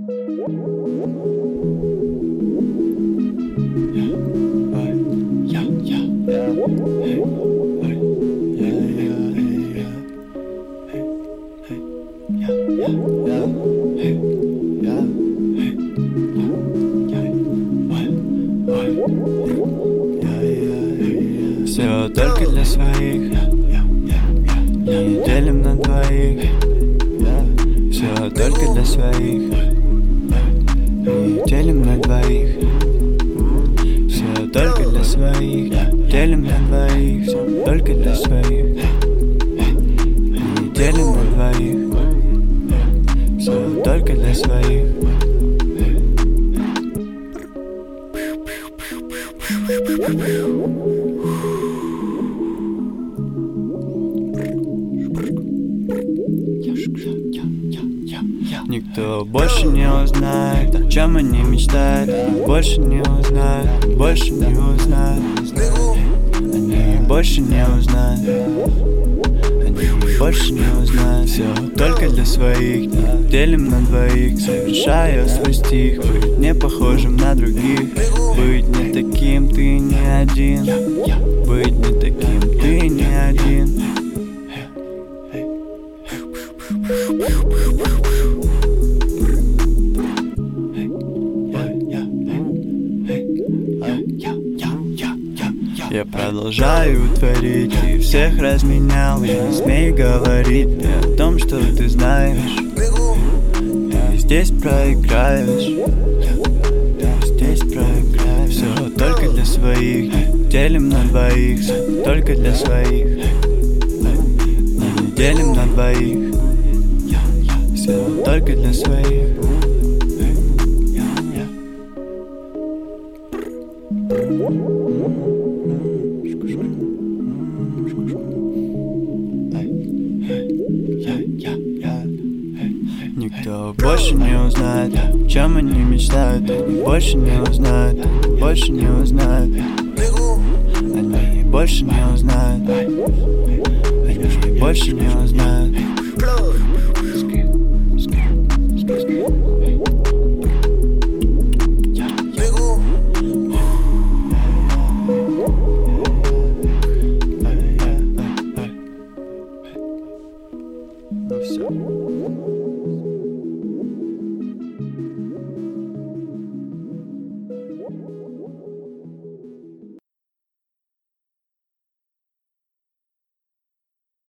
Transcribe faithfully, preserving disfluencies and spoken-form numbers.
Все только для своих, не делим на двоих. Все только для своих, не делим на двоих. Все только для своих, делим на двоих. Все только для своих, не делим на двоих. Все только для своих. Никто больше не узнает, о чем они мечтают. Больше не узнают, больше не узнают. Они больше не узнают, они больше не узнают. Все только для своих, делим на двоих. Совершаю свой стих, быть не похожим на других. Быть не таким, ты не один. Быть не таким, ты не один. Я продолжаю творить, и всех разменял. Я не смею говорить мне о том, что ты знаешь. Ты здесь проиграешь, ты здесь проиграешь. Все только для своих, делим на двоих. Все только для своих, не делим на двоих. Все только для своих. Никто больше не узнает, о чем они мечтают. Они больше не узнают, они больше не узнают. Они больше не узнают, они больше не узнают. Ну все.